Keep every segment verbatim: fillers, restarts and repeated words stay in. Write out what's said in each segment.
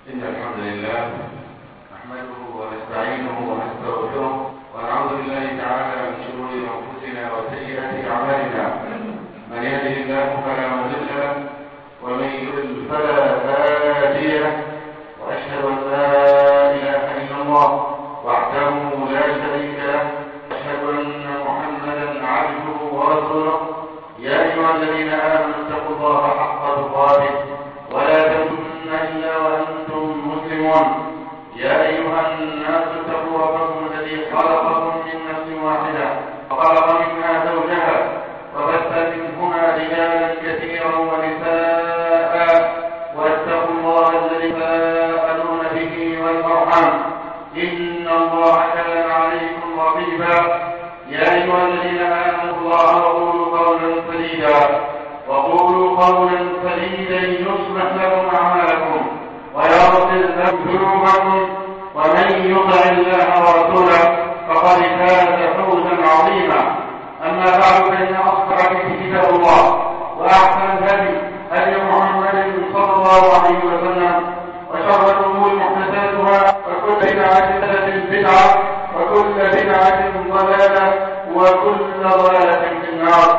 إن الحمد لله نحمده ونستعينه ونستغفره ونعوذ بالله تعالى من شرور أنفسنا وسيئات أعمالنا. من يهده الله فلا مضل له ومن يضلل فلا هادي له، وأشهد أن لا إله إلا الله وحده لا شريك له، أشهد أن محمدا عبده ورسوله. يا أيها الذين آمنوا اتقوا الله حق تقاته ولا تموتن إلا وأنتم مسلمون. يا أيها الناس اتقوا ربكم الذي خلقكم من نفس واحدة وخلق منها زوجها وبث منهما رجالا كثيرا ونساء، واتقوا الله الذي تساءلون به والأرحام إن الله كان عليكم رقيبا. يا أيها الذين آمنوا الله وقولوا قولا سديدا وقولوا قولا سديدا يصلح لكم أعمالكم ويغفر لكم ذنوبكم، ومن يطع الله ورسوله فقد فاز فوزا عظيما. أما بعد، فإن أصدق كتاب الله وأحسن الهدي هدي محمد صلى الله عليه وسلم، وشر الأمور محدثاتها وكل بدعة بدعة وكل بدعة ضلالة وكل ضلالة في النار.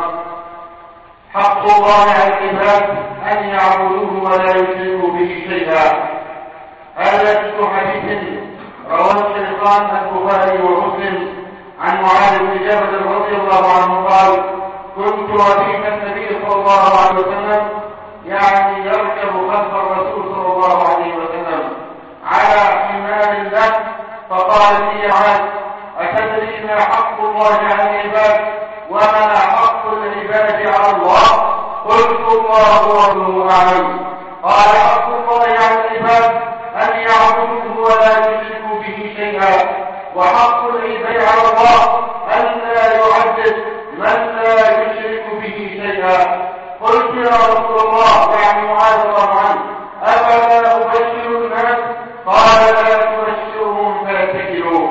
حق الله على العباد أن يعبدوه ولا يشركوا به شيئا. هذا في حديث رواه الشيخان البخاري ومسلم عن معاذ بن جبل رضي الله عنه قال: كنت رديف النبي صلى الله عليه وسلم، يعني يركب خلف الرسول صلى الله عليه وسلم على حمار له، فقال لي: يا معاذ، أتدري ما حق الله على العباد وما حق العباد على الله؟ قلت: الله ورسوله أعلم. قال: حق الله على العباد أن يعبدوه ولا يشركوا به شيئا، وحق العباد على الله أن لا يعذب من لا يشرك به شيئا. قلت: يا رسول الله، يعني معاذ الله عنه، أفلا أبشر الناس؟ قال: لا تبشرهم فيتكلوا.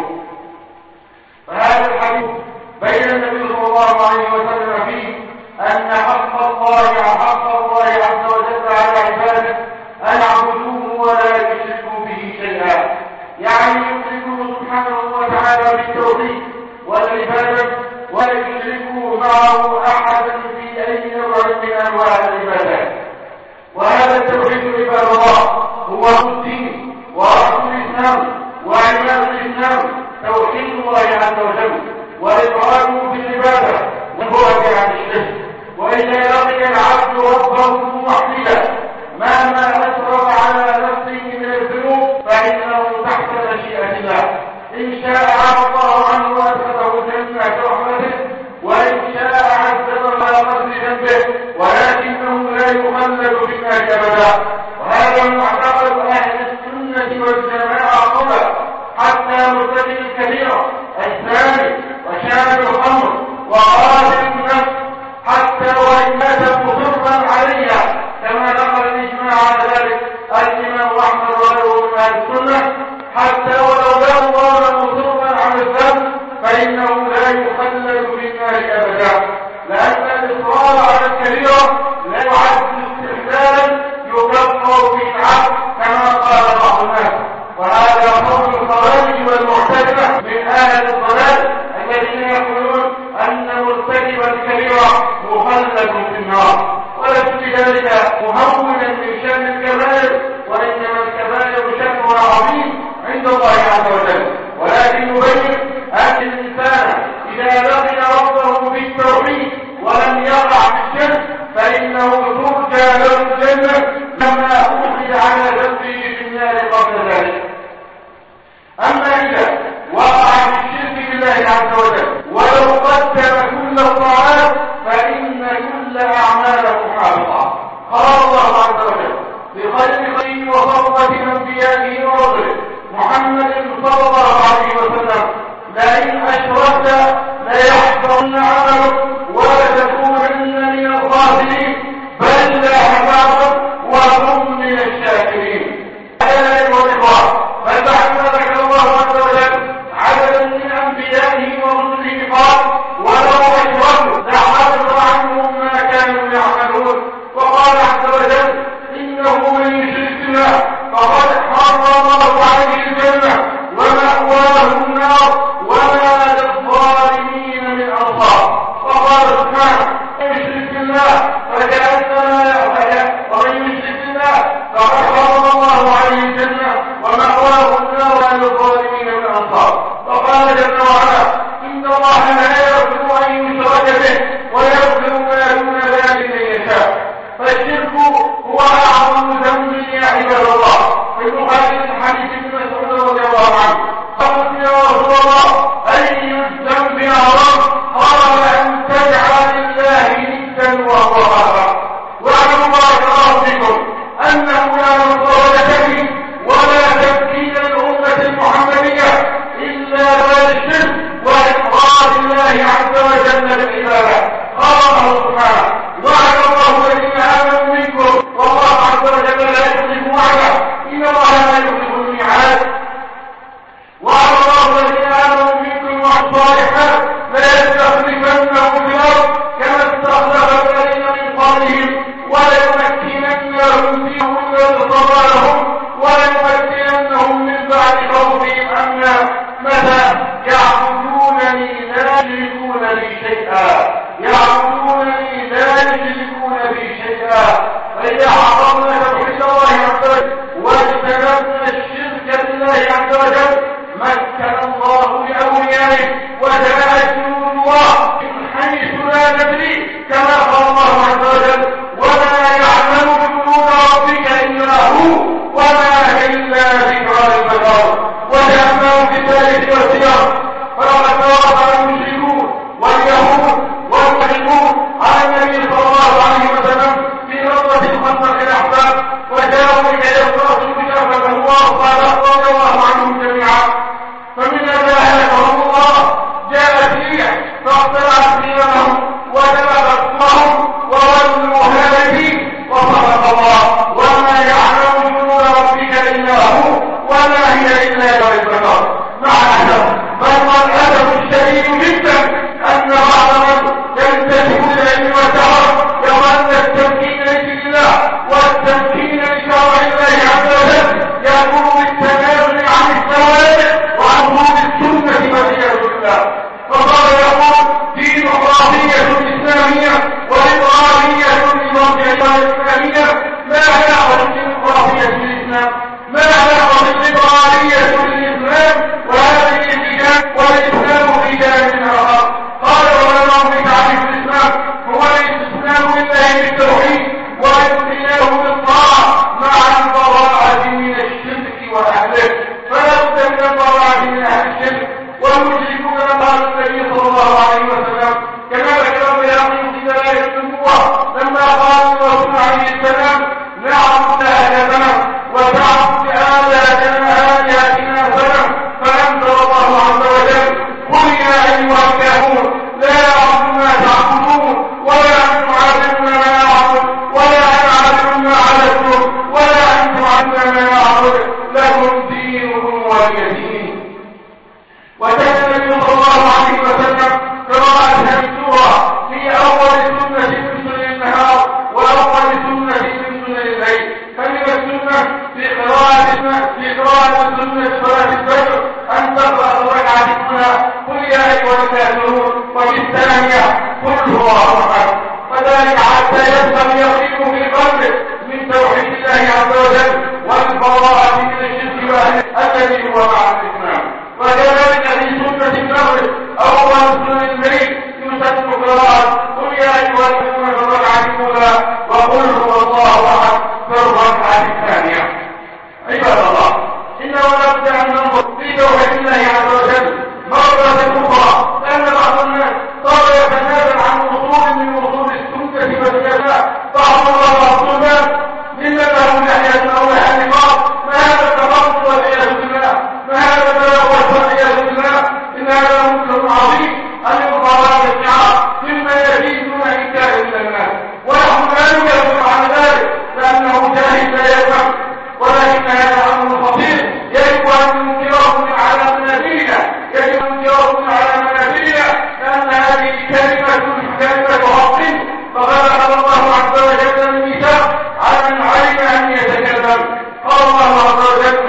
فهذا الحديث بين النبي صلى الله عليه وسلم فيه أن حق الله حق الله عز وجل على عباده أن يعبدوه ولا يشركوا به شيئا، يعني يشركوه سبحانه وتعالى بالتوحيد والعبادة ولا يشركوا معه أحدا في أي نوع من أنواع العبادات. وهذا التوحيد عباد الله هو الدين ورأس الإسلام وعماد الإسلام، توحيد الله عز وجل وإفراده بالعبادة والبعد عن الشرك. وإذا لقي العبد ربه موحدا مهما أسرف على نفسه من الذنوب فإنه تحت مشيئة الله. إن شاء عفى الله عنه وأدخله الجنة برحمته، وإن شاء عذبه على قدر ذنبه، ولكنه لا يخلد في النار أبدا. وهذا معتقد أهل السنة والجماعة قبل حتى مرتكب الكبيرة الثاني وشارب الخمر وقاتل النفس حتى وإن مات مصرا عليها، كما نقل الإجماع على ذلك الإمام أحمد وغيره من أهل السنة، حتى ولو ظل مصرا على الذنب فإنه لا يخلد في النار أبدا، لأن الإصرار على الكبيرة لا يعد استحلالا يكفر في العبد كما قال بعض الناس. وهذا قول الخوارج والمعتزلة من أهل الضلال الذين يقولون أن مرتكب الكبيرة مخلد في النار، وليس بذلك مهونا من شأن الكبائر، وإنما الكبائر شأنها عظيم عند الله عز وجل. ولكن يبين أن الإنسان إذا لقي ربه بالتوحيد ولم يقع في الشرك فإنه ترجى له الجنة كما أخرج على ذنبه في النار قبل ذلك. أما إذا وقع في الشرك بالله عز وجل ولو قدم كل الطاعات فإن كل أعماله حابطة. قال الله عز وجل بخير خير وصفوة أنبيائه ورسله محمد صلى الله عليه وسلم: لئن أشركت حرمه سبحانه. وعد الله الذين آمنوا منكم والله عز وجل لا يخلف وعده إن الله لا يخلف الميعاد. وعد الله الذين آمنوا منكم والصالحات لا يستخلفنهم في الأرض كما استخلف الذين من قبلهم وليمكنن لهم دينهم الذي ارتضى لهم وليمكننهم من بعد خوفهم أمنا متى يعبدونني لا يشركون بي شيئا يعبدونني لا يشركون بي شيئا. فإذا حرمنا توحيد الله عز وجل واجتنبنا الشرك بالله عز وجل مكن الله لأوليائه وجاءت جنود الله من حيث لا ندري كما قال الله عز وجل وما يعلم جنود ربك إلا هو وما هي إلا ذكرى للبشر. وجعلناهم في ذلك والسياق فلقد توافق المشركون واليهود والمشركون على النبي صلى الله عليه وسلم في غزوة الخندق الأحزاب وجاءوا لكي يصرفوا بشرفة الله قال رضي الله عنهم جميعا. فمن ذلكهم الله جاءت ريح فاقتلعت ثيابهم وذهبت اسمهم وظلوا هالكين وصدق الله وما يعلم جنود ربك الا هو وما هي الا للبشر. مع الاسف بل الاسف الشديد جدا ان بعض من ينتسب للعلم والدعوه يرى ان التمكين لله والتمكين لشرع الله عز وجل يكون بالتنازل عن الثوابت وعن ظهور السنه والعياذ بالله. فقال يقول دين حراميه اسلاميه والإضرارية للمرجعية الإسلامية ما علاقة بالديمقراطية للإسلام ما علاقة بالإضرارية للإسلام وهذه الاتجاه والإسلام في جانب آخر. قال العلماء في تعريف الإسلام هو الاستسلام لله بالتوحيد والامتنان بالطاعة مع البراءة من الشرك وأهله. فلا بد من البراءة من أهل الشرك والمشركون قال النبي صلى الله عليه وسلم كما ذكر بياقين في دلائل النبوة لما قال الرسول عليه السلام نعبد آلهتنا وتعبد آلهتنا آلهتنا سنة فأنزل الله عز وجل قل يا أيها الكافرون لا أعبد ما تعبدون ولا أنتم عابدون ما أعبد ولا أنا عابد ما عبدتم ولا أنتم عابدون ما أعبد لكم دينكم ولي دين. وكان النبي صلى الله عليه وسلم قراءة هذه السورة في أول سنة من سنن النهار وأول سنة من سنن الليل. فمن السنة في قراءة في قراءة سنة صلاة الفجر أن تقرأ الركعة الأولى قل يا أيها الكافرون وفي الثانية قل هو أحد. وذلك حتى يفهم يقين في قلبه من توحيد الله عز وجل والبراءة من الشرك وأهله الذي هو مع الإسلام. وكذلك في سنة المغرب أول سنة الليل يسن قراءة قل يا أيها الكافرون في الركعة الأولى وقل هو الله أحد في الركعة الثانية. عباد الله إنه لابد أن ننظر في توحيد الله عز وجل مرة أخرى لأن بعض الناس صار يتنازل عن وصول من وصول السنة والجزاء بعض الرسولات لأنهم يحيى أو النقاط ما هذا التفضل والعياذ بالله ما هذا التلوث والعياذ بالله إن هذا منكر عظيم أن يقال الشعار مما يزيدون إنكار إلى الناس ونحن لا نكفر عن ذلك لأنه جاهل لا يفهم ولكن هذا أمر خطير يجب أن ننكره على منازلنا يجب أن ننكره على منازلنا لأن هذه كلمة كلمة حق فخلق الله عز وجل الميثاق على من علم أن يتكلم. قال الله عز وجل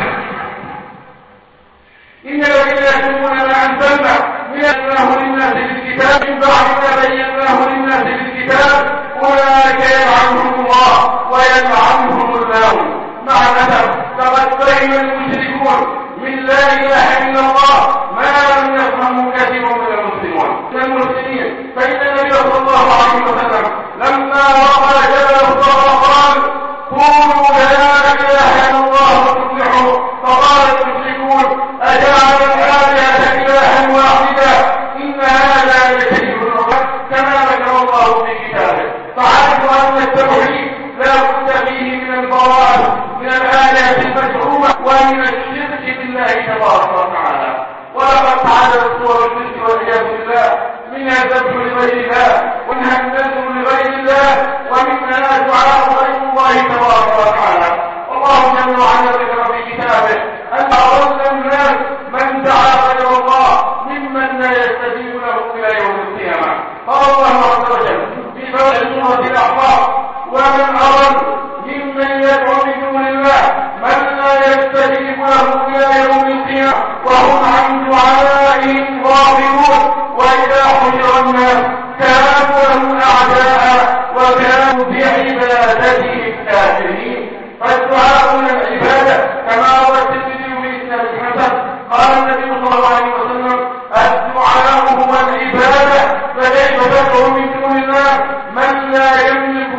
إن الذين يكتمون ما أنزلنا بيناه للناس بالكتاب من بعد ما بيناه للناس بالكتاب أولئك يلعنهم الله ويلعنهم الله. مع الأسف لقد فهم المشركون من لا إله إلا الله ما لم يفهموا كثير من المسلمون من المسلمين. فإن النبي صلى الله عليه وسلم لما وقع جبل الصخر قال قولوا لا إله إلا الله وتفلحوا. فقال المشركون أجعل الآلهة إلها واحدا إن هذا لشيء عجاب كما ذكر الله في كتابه. فعرفوا أن التوحيد لا بد فيه من البراءة من الآلهة المزعومة ومن الشرك بالله تبارك وتعالى. ولقد تعددت صور الشرك والعياذ بالله منها الذبح لغير الله، ومنها النذر لغير الله، ومنها دعاء غير الله تبارك وتعالى. والله جل وعلا ذكر في كتابه أن أضل الناس من دعا غير الله ممن لا يستجيب له إلى يوم القيامة. قال الله عز وجل في سورة الأحقاف: ومن أضل ممن يدعو من دون الله من لا يستجيب له إلى يوم القيامة وهم عن دعائهم غافلون، وإذا حشر الناس كانوا لهم أعداء وكانوا بعبادتهم كافرين. فالدعاء من العبادة كما روى الترمذي بإسناد حسن. قال النبي صلى الله عليه وسلم: الدعاء هو العبادة، فكيف تدعو من دون الله من لا يملك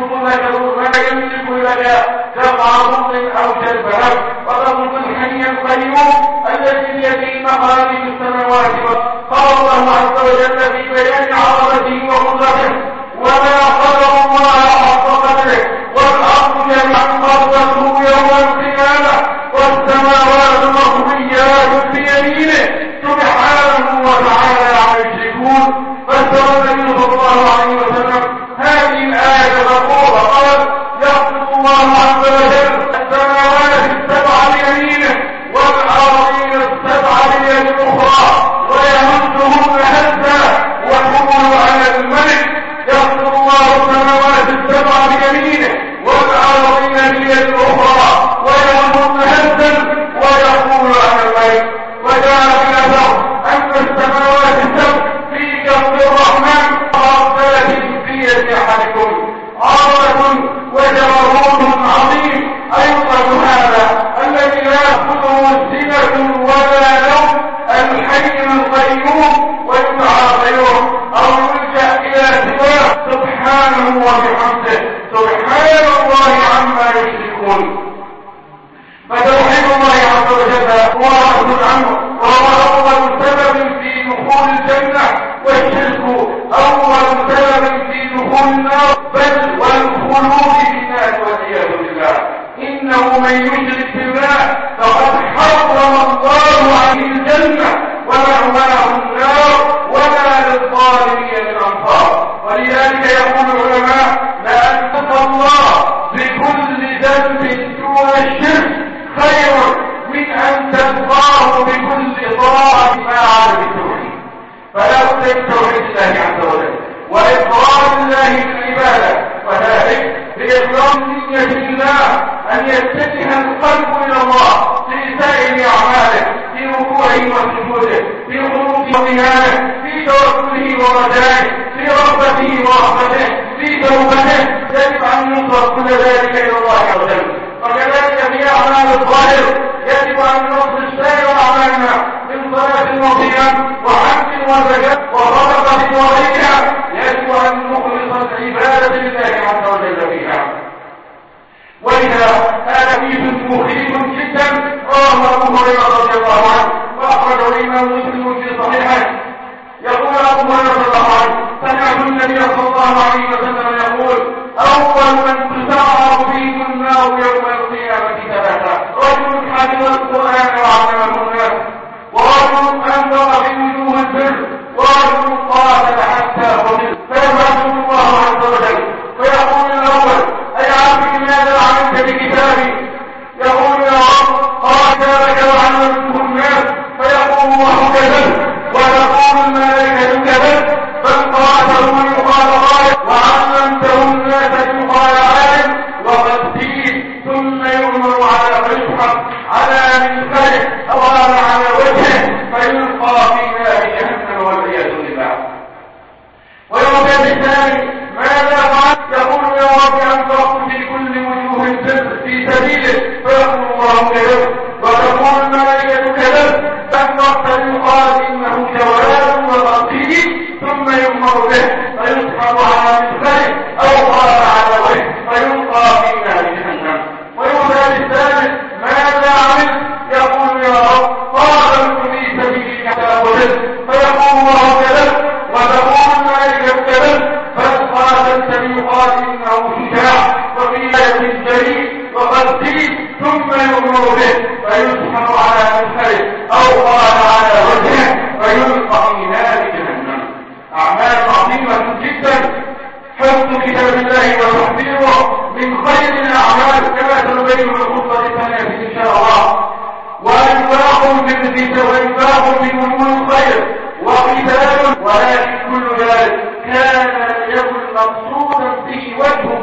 لا يملك لك دفع ضر أو جلب نفع؟ وقد الحي القيوم الذي بيده مقاليد السماوات والأرض. قال الله عز وجل في بيان عظمته وقدرته: وما قدر الله حق قدره والأرض جميعا قبضته يوم القيامة والسماوات مطويات بيمينه سبحانه وتعالى عما يشركون. فسر النبي صلى الله عليه وسلم هذه الآية المقولة قال: يخلق الله عز وجل السماوات السبع بيمينه والأرضين السبع بيد الأخرى ويمدهن هزا ويقول على الملك: يخلق الله السماوات السبع بيمينه والأرضين بيد الأخرى ويمدهن هزا ويقول على الملك. وجاء في الأثر أن السماوات السبع في كف الرحمن ربات في يد أحدكم عظمة وجبروت عظيم. أيضا هذا الذي لا يأخذه سنة ولا نوم الحي القيوم ويدعى غيره أو يلجأ إلى سواه سبحانه وبحمده سبحان الله عما يشركون. فتوحيد الله عز وجل هو رأس عنه وهو أول سبب في دخول الجنة، والشرك أول سبب في دخول النار بل والخلود في النار والعياذ بالله. إنه من يشرك بالله فقد حرم الله عليه الجنة ومأواه النار وما للظالمين من أنصار. ولذلك يقول العلماء: لأن تقى الله بكل ذنب دون الشرك خير من أن تلقاه بكل طاعة ما على بالتوحيد. فلا بد من توحيد الله عز وجل وإقرار الله بالعبادة، وذلك بإقرار النية لله، أن يتجه القلب إلى الله في سائر أعماله، في ركوعه وسجوده، في خروجه وقيامه، في توكله ورجائه، في رغبته ورحمته، في توبته. يجب أن ينظر كل ذلك إلى الله عز وجل. وكذلك في أعمال الظاهر يجب أن نصل سائر أعمالنا من صلاة وصيام وحج وزكاة وصدقة وغيرها، يجب أن نخلص العبادة لله عز وجل فيها. وإذا هذا حديث مخيف جدا رواه أبو هريرة رضي الله عنه وأخرجه الإمام مسلم في صحيحه. يقول أبو هريرة رضي الله عنه: سمعت النبي صلى الله عليه وسلم يقول: أول من تسعر فيه النار يوم القيامة ثلاثة: رجل حفظ القرآن وعلمه الناس، ورجل أنفق في وجوه البر، ورجل قاتل حتى قتل. فيبعثه الله عز وجل فيقول الأول: أي عبد ماذا عملت بكتابي؟ يقول: يا رب قال كتابك وعلمته الناس. فيقول الله: كذبت. ويقول الملائكة: كذبت، بل قاتل من يقال غائب وعلمته الناس يقال عالم وقد زيد. ثم يؤمر على فيسحب على منخره أو على وجهه فيلقى في نار جهنم والعياذ بالله. ويوم الثاني: ماذا فعلت؟ يقول: يا رب أنفقت في كل وجوه البر في سبيله. فيقول الله: كذبت. وتقول الملائكة: كذبت، فأنفقت يقال إنه جواب وقصيد. ثم يؤمر به فيسحب على منخره أو قال على وجهه فيلقى في نار جهنم. ويوم الثالث: ماذا عملت؟ يقول: يا رب قاتلت في سبيلك حتى قتلت. فيقول الله: كذبت. وتقول الملائكة: كذبت، بل قاتلت يقال إنه شجاع وفي آية جريء وقد زيد. ثم يؤمر به فيسحب على منخره أو قال على وجهه فيلقى في نار جهنم. أعمال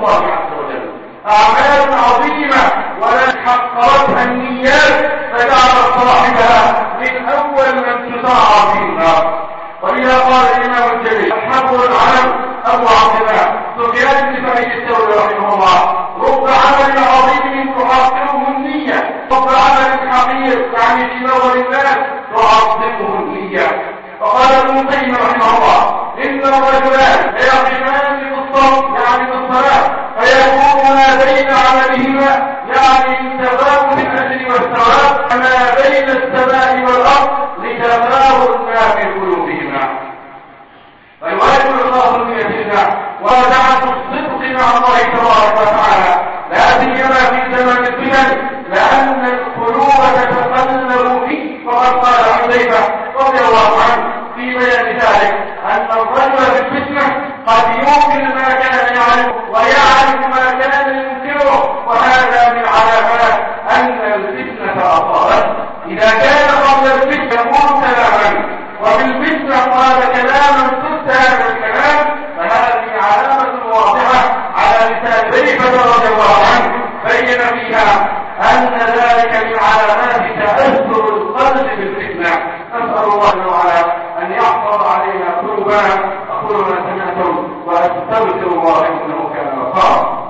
الله عز وجل، أعمال عظيمة ولن حقرتها النيات فجعل صاحبها من أول من تسعر في النار. ولذا قال الإمام الجليل الحبر العلم أبو عبد الله سفيان بن سعيد الثوري رحمه الله: رب عمل عظيم تحقره النية، رب عمل حقير يعني في نظر الناس تعظمه النية. وقال ابن القيم رحمه الله: إن الرجلان يقفان في الصف يعني في الصلاة فيكون ما بين عملهما يعني تفاوت الأجر والثواب ما بين السماء والأرض لتفاوت ما في قلوبهما. فالواجب إخلاص النية لله ودعوة الصدق مع الله تبارك وتعالى، لا سيما في زمن الفتن، لأن القلوب تتقلب فيه. فقد قال حذيفة رضي الله عنه في بيان ذلك أن الرجل في الفتنة قد ينكر ما كان يعرف ويعرف ما كان ينكره، وهذا من علامات أن الفتنة أصابت. إذا كان قبل الفتنة يقول كلاما وفي الفتنة قال كلاما ضد هذا الكلام، فهذه علامة واضحة على لسان حذيفة رضي الله عنه بين فيها أن ذلك من علامات تأثر القلب بالفتنة. نسأل الله تعالى أن يحفظ علينا قلوبنا. أقول ما سمعتم وأستغفر الله إنه كان غفارا.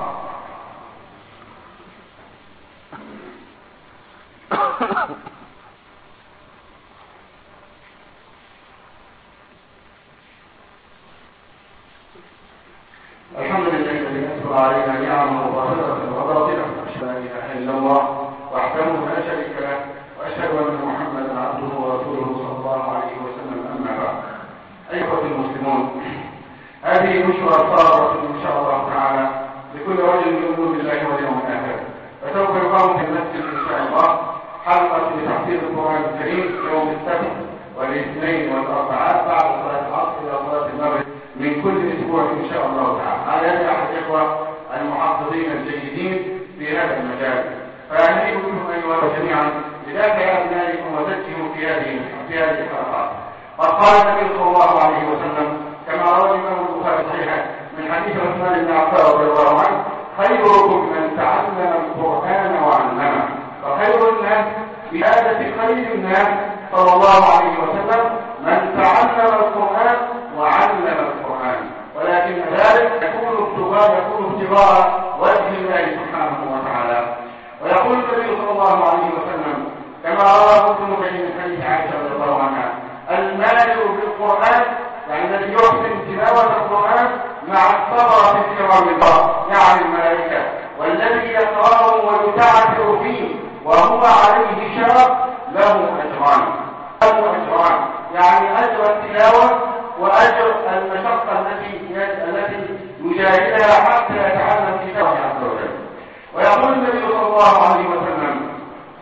الحمد لله الذي أسرى علينا نعمه ظاهرة وباطنة، أشهد أن لا إله إلا الله وحده لا شريك له، وأشهد أن محمدا عبده ورسوله صلى الله عليه وسلم. أما بعد، أيها المسلمون، هذه بشرى صارت إن شاء الله تعالى لكل رجل يؤمن بالله واليوم الآخر، فسوف يقام في المسجد إن شاء الله حلقة لتحفيظ القرآن الكريم يوم السبت والاثنين والأربعاء بعد صلاة العصر إلى صلاة المغرب من كل أسبوع إن شاء الله تعالى. على يد أحد الإخوة المحافظين الجيدين في هذا المجال، فأهنئ بكم أيها جميعا لذاك يا أبنائكم وزكهم في هذه في هذه الحلقات. قد قال النبي صلى الله عليه وسلم كما روى الإمام البخاري صحيحا من حديث عثمان بن عفان رضي الله عنه: خيركم من تعلم القرآن وعلمه. وخير الناس بهذا خير الناس صلى الله عليه وسلم من تعلم القرآن وعلم القرآن، ولكن ذلك يكون ابتغاء يكون ابتغاء وجه الله سبحانه وتعالى. ويقول النبي صلى الله عليه وسلم كما رواه ابن من حديث عائشة رضي الله عنها: المالك بالقرآن يعني الذي يحسن تلاوة القرآن مع الصبر في الكرام الله يعني الملائكة، والذي يقرأه ويتعثر فيه وهو عليه شرف له أجران له أجران يعني أجر التلاوة وأجر المشقة التي التي يجاهدها حتى يتعلم كتاب الله عز وجل. ويقول النبي صلى الله عليه وسلم: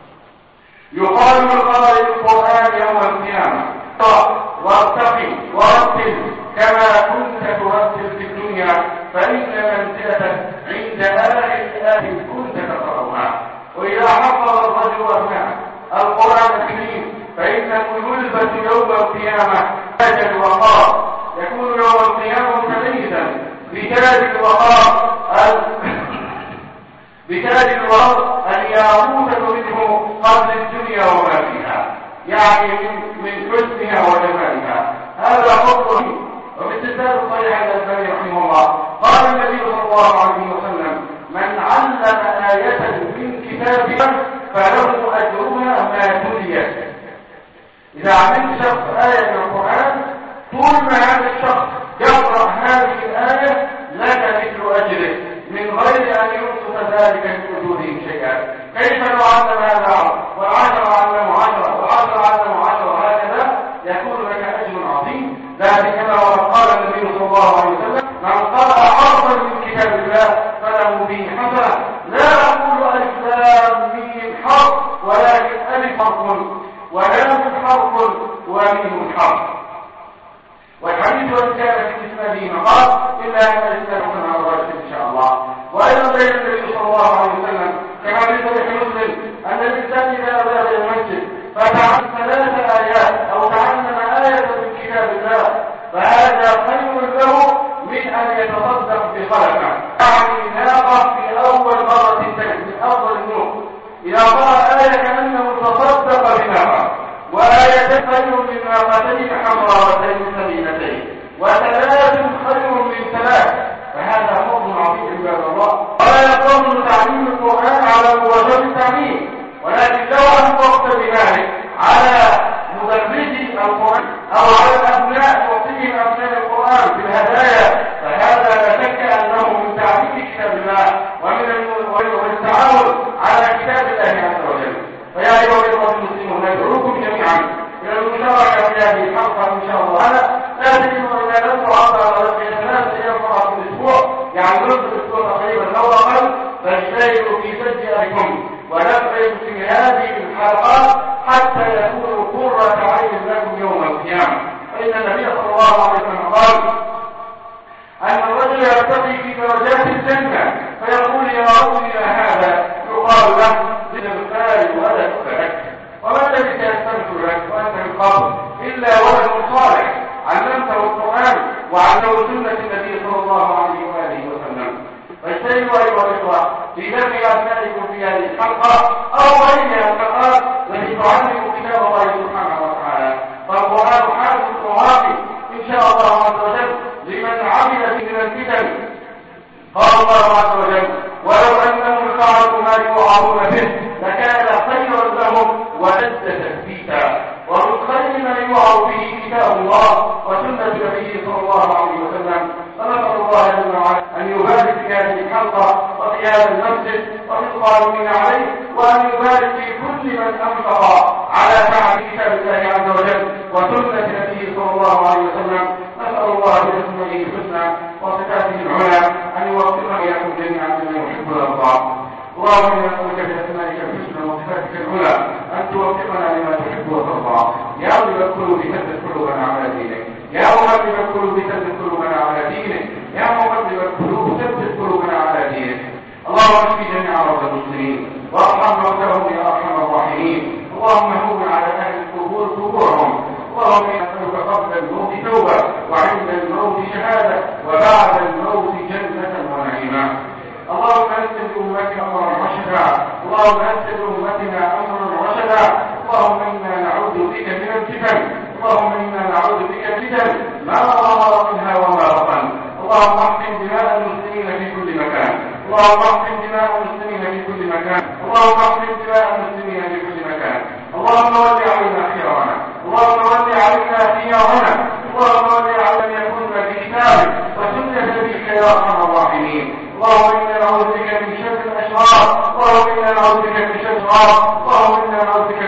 يقال للقارئ القرآن يوم القيامة: وارتقي ورتل كما كنت ترتل في الدنيا، فإن منزلتك عند آخر الآية كنت تقرأها. وإذا حفظ الرجل أبناء القرآن الكريم فإنه يلبس يوم القيامة تاج الوقار، يكون يوم القيامة متميزا بتاج الوقار بتاج الوقار الياقوتة منه قبل الدنيا وما فيها، يعني من من حسنها وجمالها. هذا فضل. وفي السلسلة الصحيحة الألباني رحمه الله قال النبي صلى الله عليه وسلم: من علم آية من كتاب الله فله أجرها ما تليت. إذا علمت شخص آية من القرآن طول ما هذا الشخص يقرأ هذه الآية لك مثل أجره من غير أن ينقص ذلك من وجودهم شيئا. كيف لو علم هذا والعشر علم عشرة والعشر علم عشرة هكذا يكون لك أجر عظيم. لكن كما قال النبي صلى الله عليه وسلم: من قرأ حرفا من كتاب الله فله به حسنة. لا أقول ألف لام ميم حرف، ولكن ألف حرف ولام حرف وميم حرف. والحديث وإن كان في إسناده مقال إلا أن الإسلام كما أردت إن شاء الله. وأيضا بين النبي صلى الله عليه وسلم كما في صحيح مسلم أن الإنسان إذا أتى إلى المسجد فتعلم ثلاث آيات أو تعلم آية من كتاب الله فهذا خير له من أن يتصدق بصدقة، يعني لا فاجتهدوا في سجئكم ونفعل في هذه الحلقات حتى يكونوا قرة عين لكم يوم القيامة. فإن النبي صلى الله عليه وسلم قال أن الرجل يرتقي في درجات الجنة فيقول يا رب إلى هذا، يقال له زد الخير ولا تكلك، وما الذي سيستغفر لك وأنت في القبر إلا ولد صالح علمته القرآن وعلمه سنة النبي صلى الله عليه وآله وسلم. فاجتهدوا أيها الإخوة في نفع أبنائكم في هذه الحلقة أو غيرها الحلقات التي تعلم كتاب الله سبحانه وتعالى، فالقرآن حافظ وواقف إن شاء الله عز وجل لمن عمل من الفتن. قال الله عز وجل ولو أنهم فعلوا ما يوعظون به لكان خيرا لهم ولد تثبيتا. ومن خير ما يوعظ به كتاب الله وسنة نبيه صلى الله عليه وسلم. فنسأل الله جل وعلا أن يبارك في هذه الحلقة وفي هذا المسجد وفي القائمين عليه، وأن يبارك في كل من أنفق على فعل كتاب الله عز وجل وسنة نبيه صلى الله عليه وسلم. نسأل الله باسمه الحسنى وصفاته العلى أن يوفقنا إياكم جميعا لما يحب ويرضى. اللهم إنا نسألك بأسمائك الحسنى وصفاتك العلى أن توفقنا لما تحب وترضى. يا رب القلوب ثبت قلوبنا على دينك، يا مقلب القلوب ثبت قلوبنا على دينك، يا مقلب القلوب ثبت قلوبنا على دينك. اللهم اشف جميع مرضى المسلمين وارحم موتاهم يا ارحم الراحمين. اللهم هون على اهل القبور قبورهم. اللهم انا نسالك قبل الموت توبه وعند الموت شهاده وبعد الموت جنه ونعيما. اللهم انزل امتنا امرا رشدا، اللهم انزل امتنا امرا رشدا. اللهم انا نعوذ بك من الفتن، اللهم انا نعوذ بك من الفتن ما ظهر منها وما بطن. اللهم احقن دماء المسلمين في كل مكان، اللهم احقن دماء المسلمين في كل مكان، اللهم احقن دماء المسلمين في كل مكان. اللهم ول علينا خيارنا، اللهم ول علينا خيارنا، اللهم ول علينا يكون في كتابك وسنة نبيك يا ارحم الراحمين. اللهم انا نعوذ بك من شر الاشرار، اللهم انا نعوذ بك من شر الاشرار، اللهم انا نعوذ بك